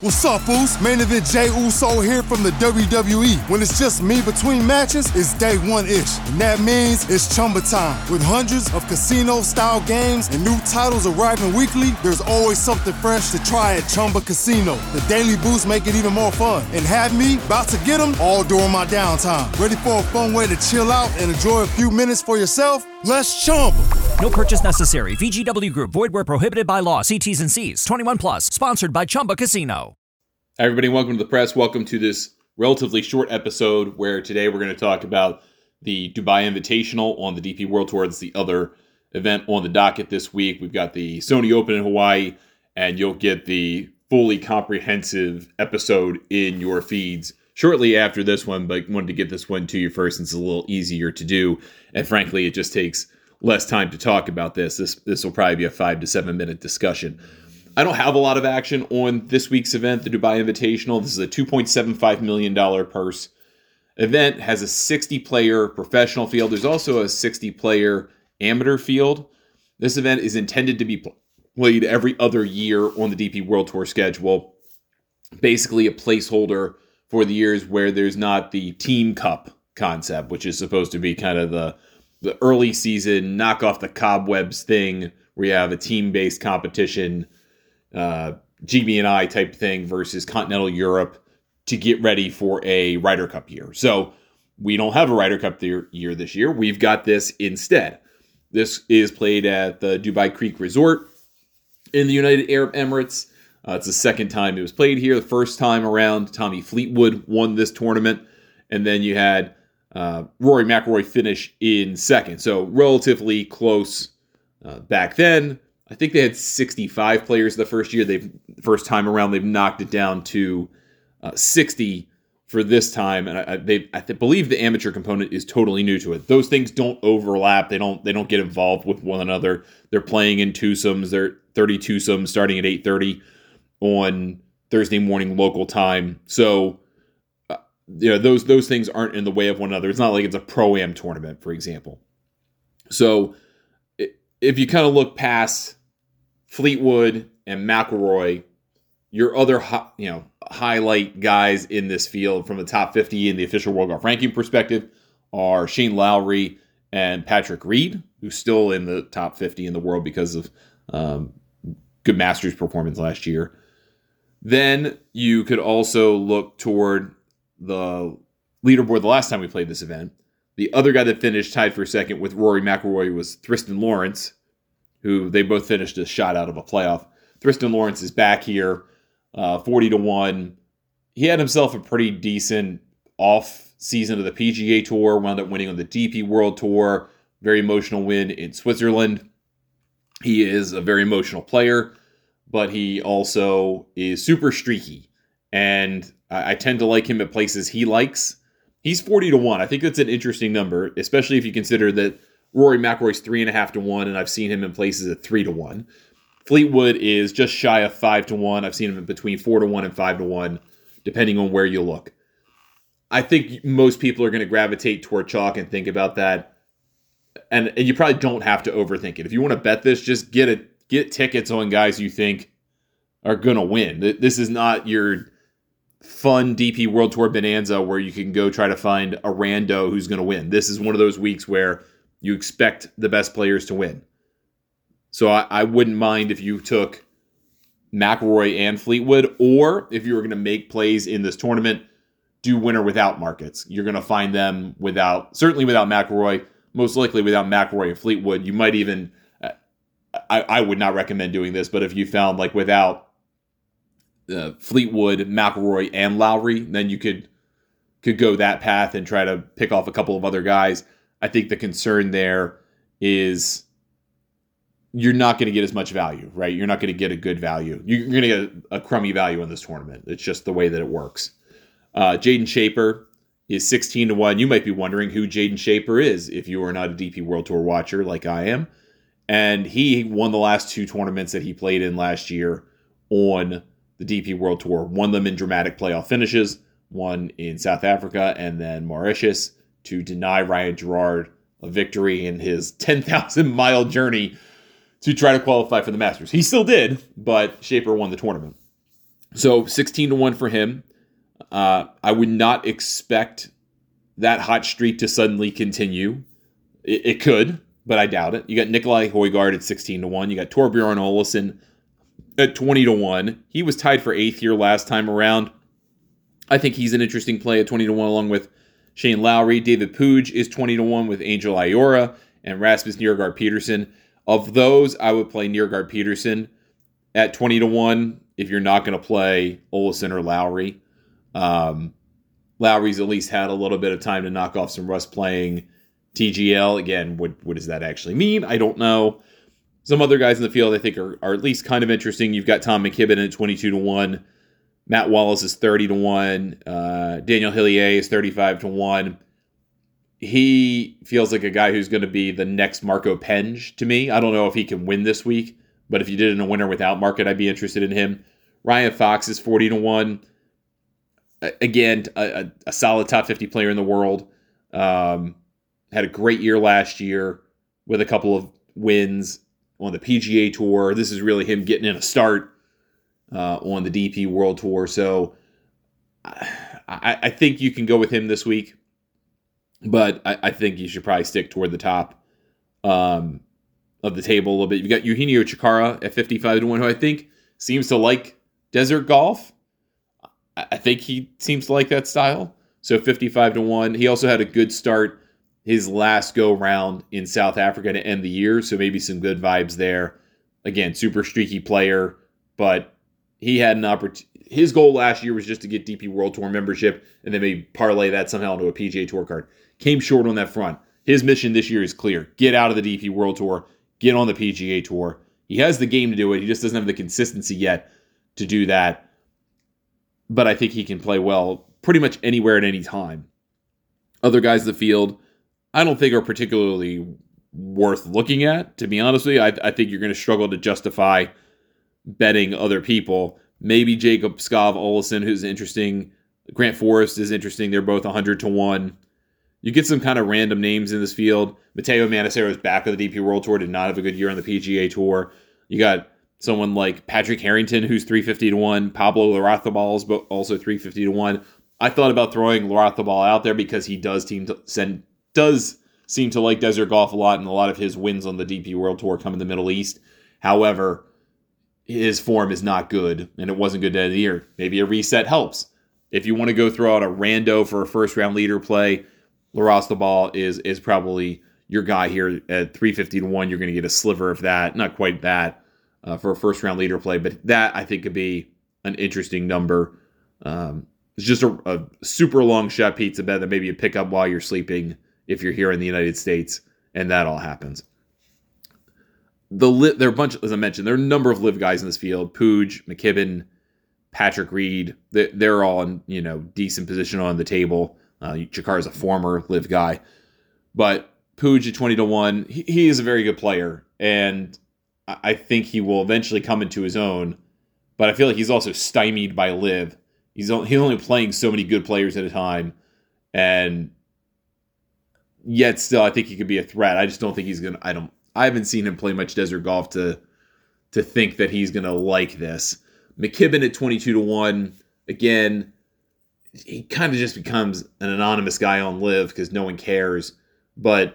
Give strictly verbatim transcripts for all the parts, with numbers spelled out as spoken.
What's up, Foos? Main event Jey Uso here from the W W E. When it's just me between matches, it's day one-ish. And that means it's Chumba time. With hundreds of casino-style games and new titles arriving weekly, there's always something fresh to try at Chumba Casino. The daily boosts make it even more fun. And have me about to get them all during my downtime. Ready for a fun way to chill out and enjoy a few minutes for yourself? Let's Chumba. No purchase necessary. V G W Group. Void where prohibited by law. See T's and C's. twenty-one plus. Sponsored by Chumba Casino. Hi, everybody. Welcome to the press. Welcome to this relatively short episode where today we're going to talk about the Dubai Invitational on the D P World Tour. It's the other event on the docket this week. We've got the Sony Open in Hawaii, and you'll get the fully comprehensive episode in your feeds shortly after this one, but wanted to get this one to you first since it's a little easier to do. And frankly, it just takes less time to talk about this. This this will probably be a five to seven minute discussion. I don't have a lot of action on this week's event, the Dubai Invitational. This is a two point seven five million dollars purse event, has a sixty player professional field. There's also a sixty player amateur field. This event is intended to be played every other year on the D P World Tour schedule. Basically a placeholder for the years where there's not the Team Cup concept, which is supposed to be kind of the the early season, knock off the cobwebs thing where you have a team-based competition, uh, G B and I type thing versus Continental Europe to get ready for a Ryder Cup year. So we don't have a Ryder Cup year this year. We've got this instead. This is played at the Dubai Creek Resort in the United Arab Emirates. Uh, it's the second time it was played here. The first time around, Tommy Fleetwood won this tournament. And then you had uh, Rory McIlroy finish in second. So relatively close uh, back then. I think they had sixty-five players the first year. They've first time around, they've knocked it down to uh, sixty for this time. And I, they, I th- believe the amateur component is totally new to it. Those things don't overlap. They don't. They don't get involved with one another. They're playing in twosomes. They're thirty twosomes starting at eight thirty on Thursday morning local time. So, uh, you know, those those things aren't in the way of one another. It's not like it's a pro-am tournament, for example. So, if you kind of look past Fleetwood and McIlroy, your other you know highlight guys in this field from the top fifty in the official World Golf Ranking perspective are Shane Lowry and Patrick Reed, who's still in the top fifty in the world because of um, good Masters performance last year. Then you could also look toward the leaderboard the last time we played this event. The other guy that finished tied for second with Rory McIlroy was Thriston Lawrence, who they both finished a shot out of a playoff. Thriston Lawrence is back here, uh, forty to one. He had himself a pretty decent off season of the P G A Tour, wound up winning on the D P World Tour, very emotional win in Switzerland. He is a very emotional player, but he also is super streaky, and I, I tend to like him at places he likes. He's forty to one. I think that's an interesting number, especially if you consider that Rory McIlroy's three and a half to one, and I've seen him in places at three to one. Fleetwood is just shy of five to one. I've seen him in between four to one and five to one, depending on where you look. I think most people are going to gravitate toward chalk and think about that, and, and you probably don't have to overthink it. If you want to bet this, just get a get tickets on guys you think are going to win. This is not your fun D P World Tour bonanza where you can go try to find a rando who's going to win. This is one of those weeks where you expect the best players to win. So I, I wouldn't mind if you took McIlroy and Fleetwood, or if you were going to make plays in this tournament, do winner without markets. You're going to find them without, certainly without McIlroy, most likely without McIlroy and Fleetwood. You might even, I, I would not recommend doing this, but if you found like without uh, Fleetwood, McIlroy, and Lowry, then you could could go that path and try to pick off a couple of other guys. I think the concern there is you're not going to get as much value, right? You're not going to get a good value. You're going to get a, a crummy value in this tournament. It's just the way that it works. Uh, Jaden Shaper is sixteen to one. You might be wondering who Jaden Shaper is if you are not a D P World Tour watcher like I am. And he won the last two tournaments that he played in last year on the D P World Tour. Won them in dramatic playoff finishes. One in South Africa and then Mauritius to deny Ryan Gerard a victory in his ten thousand mile journey to try to qualify for the Masters. He still did, but Shaper won the tournament. So sixteen to one for him. Uh, I would not expect that hot streak to suddenly continue. It, it could, but I doubt it. You got Nikolai Højgaard at sixteen to one. You got Torbjorn Olesen at twenty to one. He was tied for eighth here last time around. I think he's an interesting play at twenty to one along with Shane Lowry. David Puig is twenty to one with Angel Iora and Rasmus Njergaard Peterson. Of those, I would play Njergaard Peterson at twenty to one if you're not going to play Olesen or Lowry. Um, Lowry's at least had a little bit of time to knock off some rust playing T G L. Again, what, what does that actually mean? I don't know. Some other guys in the field I think are, are at least kind of interesting. You've got Tom McKibben at twenty-two to one. Matt Wallace is thirty to one. Uh, Daniel Hillier is thirty-five to one. He feels like a guy who's going to be the next Marco Penge to me. I don't know if he can win this week, but if you did in a winner without market, I'd be interested in him. Ryan Fox is forty to one. Again, a, a solid top fifty player in the world. Um, had a great year last year with a couple of wins on the P G A Tour. This is really him getting in a start uh, on the D P World Tour. So I, I think you can go with him this week, but I, I think you should probably stick toward the top um, of the table a little bit. You've got Eugenio Chacarra at fifty-five to one, who I think seems to like desert golf. I think he seems to like that style. So fifty-five to one. He also had a good start his last go round in South Africa to end the year. So maybe some good vibes there. Again, super streaky player, but he had an opportunity. His goal last year was just to get D P World Tour membership and then maybe parlay that somehow into a P G A Tour card. Came short on that front. His mission this year is clear. Get out of the D P World Tour. Get on the P G A Tour. He has the game to do it. He just doesn't have the consistency yet to do that. But I think he can play well pretty much anywhere at any time. Other guys in the field, I don't think are particularly worth looking at, to be honest with you. I, I think you're going to struggle to justify betting other people. Maybe Jacob Skov Olesen, who's interesting. Grant Forrest is interesting. They're both one hundred to one. You get some kind of random names in this field. Matteo Manacero is back on the D P World Tour, did not have a good year on the P G A Tour. You got someone like Patrick Harrington, who's three fifty to one. Pablo Larrazabal is also three fifty to one. I thought about throwing Larrazabal out there because he does seem to send does seem to like desert golf a lot, and a lot of his wins on the D P World Tour come in the Middle East. However, his form is not good, and it wasn't good at the end of the year. Maybe a reset helps. If you want to go throw out a rando for a first-round leader play, Larrazabal is is probably your guy here at three fifty to one. You're going to get a sliver of that. Not quite that. Uh, for a first-round leader play, but that, I think, could be an interesting number. Um, it's just a, a super long shot pizza bet that maybe you pick up while you're sleeping if you're here in the United States, and that all happens. The li- There are a bunch, as I mentioned, there are a number of live guys in this field. Puig, McKibben, Patrick Reed, they, they're all in, you know, decent position on the table. Uh, Chacarra is a former live guy. But Puig at twenty to one, he, he is a very good player, and I think he will eventually come into his own, but I feel like he's also stymied by Liv. He's only, he's only playing so many good players at a time, and yet still, I think he could be a threat. I just don't think he's gonna. I don't. I haven't seen him play much desert golf to to think that he's gonna like this. McKibben at twenty-two to one. Again, he kind of just becomes an anonymous guy on Liv because no one cares, but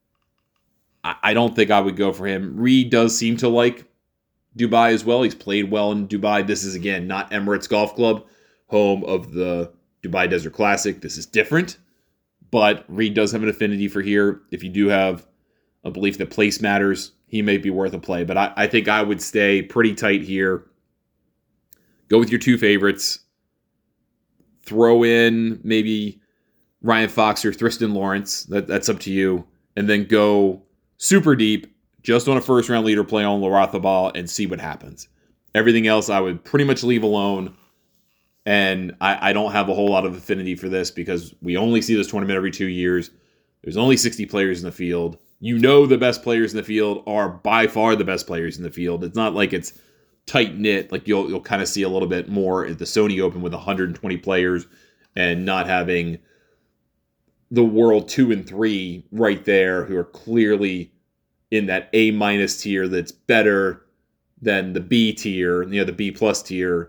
I don't think I would go for him. Reed does seem to like Dubai as well. He's played well in Dubai. This is, again, not Emirates Golf Club, home of the Dubai Desert Classic. This is different, but Reed does have an affinity for here. If you do have a belief that place matters, he may be worth a play. But I, I think I would stay pretty tight here. Go with your two favorites. Throw in maybe Ryan Fox or Tristan Lawrence. That, that's up to you. And then go super deep, just on a first-round leader play on Larrazabal and see what happens. Everything else I would pretty much leave alone, and I, I don't have a whole lot of affinity for this because we only see this tournament every two years. There's only sixty players in the field. You know the best players in the field are by far the best players in the field. It's not like it's tight-knit, like you'll you'll kind of see a little bit more at the Sony Open with one hundred twenty players and not having the world two and three right there who are clearly in that A minus tier that's better than the B tier, you know, the B plus tier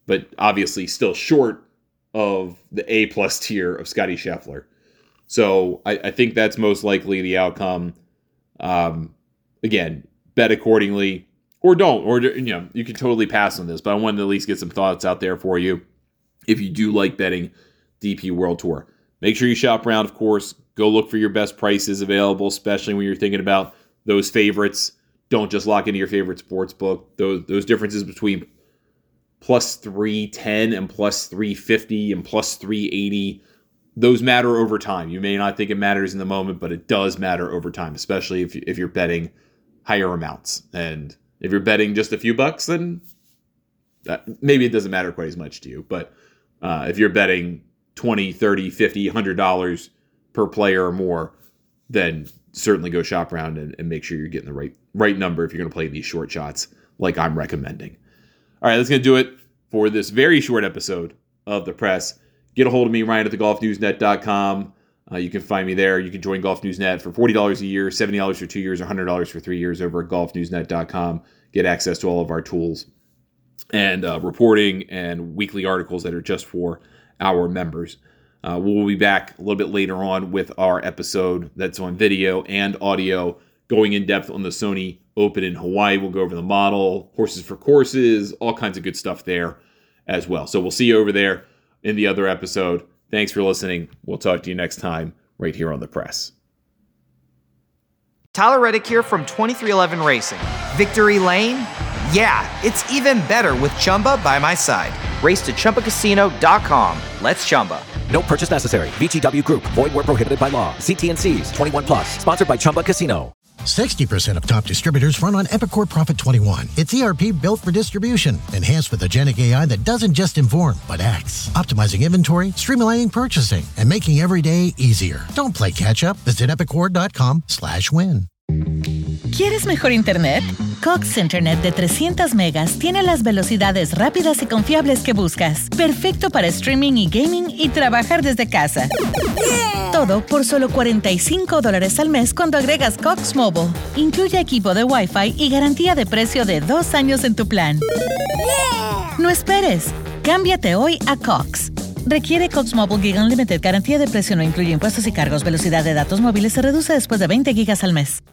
but obviously still short of the A plus tier of Scottie Scheffler. So I, I think that's most likely the outcome. Um, again, bet accordingly, or don't, or you know, you can totally pass on this. But I wanted to at least get some thoughts out there for you. If you do like betting D P World Tour, make sure you shop around. Of course, go look for your best prices available, especially when you're thinking about those favorites. Don't just lock into your favorite sports book. Those those differences between plus three ten and plus three fifty and plus three eighty. Those matter over time. You may not think it matters in the moment, but it does matter over time, especially if, if you're betting higher amounts. And if you're betting just a few bucks, then that, maybe it doesn't matter quite as much to you. But uh, if you're betting twenty, thirty, fifty, one hundred dollars per player or more, then certainly go shop around and, and make sure you're getting the right, right number if you're going to play these short shots like I'm recommending. All right, that's going to do it for this very short episode of The Press. Get a hold of me, Ryan at the golf news net dot com. Uh, you can find me there. You can join Golf News Net for forty dollars a year, seventy dollars for two years, or one hundred dollars for three years over at golf news net dot com. Get access to all of our tools and uh, reporting and weekly articles that are just for our members. Uh, we'll be back a little bit later on with our episode that's on video and audio, going in depth on the Sony Open in Hawaii. We'll go over the model, horses for courses, all kinds of good stuff there as well. So we'll see you over there in the other episode. Thanks for listening. We'll talk to you next time right here on The Press. Tyler Reddick here from twenty-three eleven Racing. Victory Lane? Yeah, it's even better with Chumba by my side. Race to Chumba Casino dot com. Let's Chumba. No purchase necessary. V G W Group. Void where prohibited by law. See T and C's. twenty-one plus. Sponsored by Chumba Casino. sixty percent of top distributors run on Epicor Profit twenty-one. It's E R P built for distribution, enhanced with agentic A I that doesn't just inform, but acts. Optimizing inventory, streamlining purchasing, and making every day easier. Don't play catch up. Visit epicor.com slash win. ¿Quieres mejor internet? Cox Internet de trescientos megas tiene las velocidades rápidas y confiables que buscas. Perfecto para streaming y gaming y trabajar desde casa. Yeah. Todo por solo cuarenta y cinco dólares al mes cuando agregas Cox Mobile. Incluye equipo de Wi-Fi y garantía de precio de dos años en tu plan. Yeah. No esperes. Cámbiate hoy a Cox. Requiere Cox Mobile Gig Unlimited. Garantía de precio no incluye impuestos y cargos. Velocidad de datos móviles se reduce después de veinte gigas al mes.